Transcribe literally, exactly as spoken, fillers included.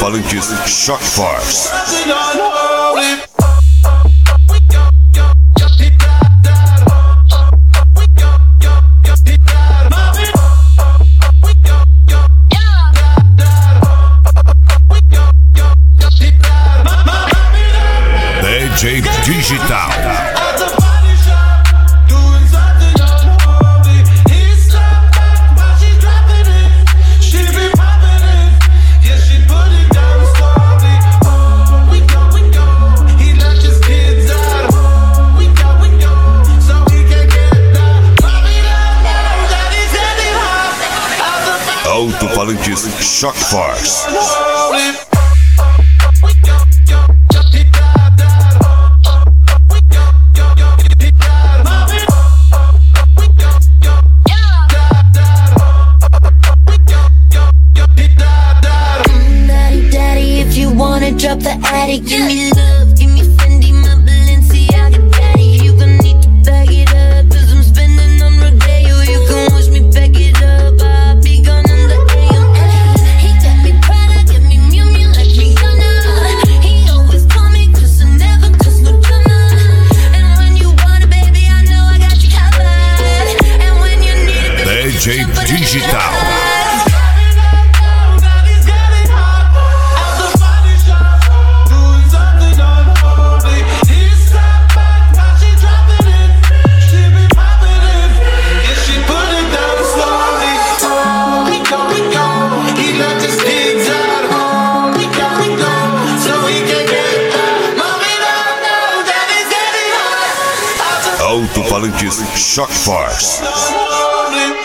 Alto-falantes Shock Force. D J Digital. Alto-falantes Shock Force. Daddy, daddy, if you wanna drop the attic, give me love, give me Fendi, my Balenciaga, daddy. You gon' need to bag it up, cause I'm spending on Rodeo. You can wish me back it up, I'll be gone in the A M. He got me Prada, got me Miu Miu like Rihanna. He always call me cause I never cause no drama. And when you want it, baby, I know I got you covered. And when you need it, baby, D J Digital. Alto-falantes Shock Force.